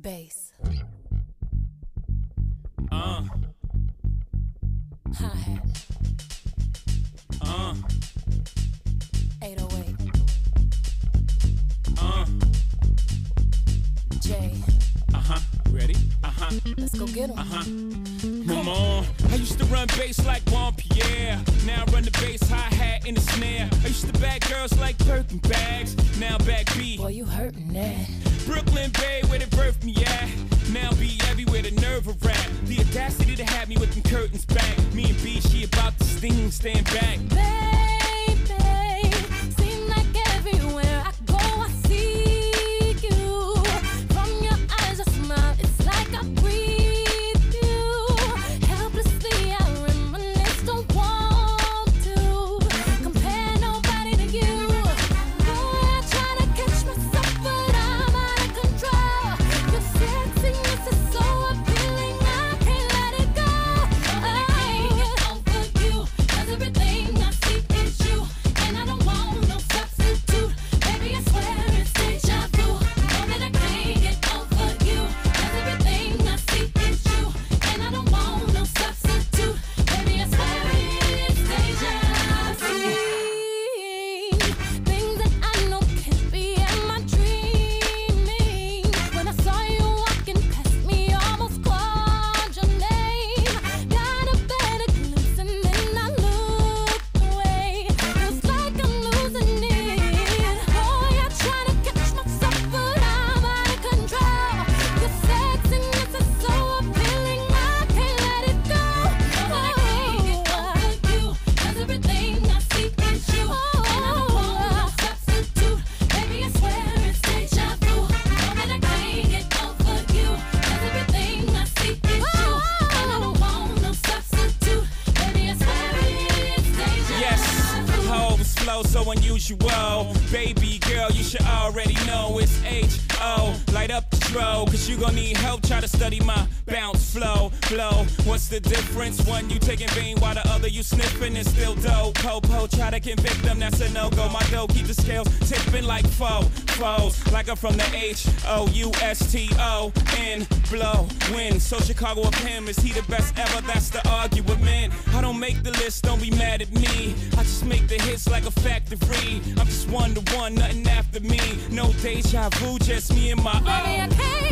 bass. Hi-hat. 808. J. Ready? Let's go get 'em. Come on. I used to run bass like Juan Pierre. Now I run the bass, hi-hat, and the snare. I used to bag girls like Birkin bags. Now back B. Boy, you hurtin' that. Brooklyn Bay, where they birthed me at. Now be everywhere, the nerve of rap. The audacity to have me with them curtains back. Me and B, she about to sting, stand back. Baby, seem like everywhere I go, I see you. From your eyes, I smile, it's like I breathe you. Helplessly, I reminisce, don't want to compare nobody to you. Boy, I try to catch myself, but I'm out of control. Your sexiness is so appealing, I can't let it go. I can't get over you, 'cause everything I see is you, and I don't want no substitute. Baby, I swear it's deja vu. Know that I can't get over you, 'cause everything I see is you, and I don't want no substitute. Baby, I swear it's deja vu. Things that I know can't be, am I dreaming? When I saw you walking past me, almost called your name. Got a better glimpse and then I looked away. Feels like I'm losing it. Boy, I try to catch myself, but I'm out of control. Your sexiness is so appealing, I can't let it go. But I can't get over you, 'cause everything I see is you, and I don't want no substitute. Baby, I swear it's deja vu. Know that I can't get over you, 'cause everything I see is you, and I don't want no substitute. Baby, I swear it's deja vu. Yes, Hope's flow so unusual. Baby girl, you should already know it's H.O. Light up the throw, 'cause you gon' need help. Try to study my bounce flow. What's the difference? One you taking vein while the other you sniffing is still dope. Po, try to convict them, that's a no-go. My dough keep the scales tipping like foes. Like I'm from the Houstoun, blow, win. So Chicago of him, is he the best ever? That's the argument. I don't make the list, don't be mad at me. I just make the hits like a factory. I'm just one to one, nothing after me. No deja vu, just me and my Baby, I can't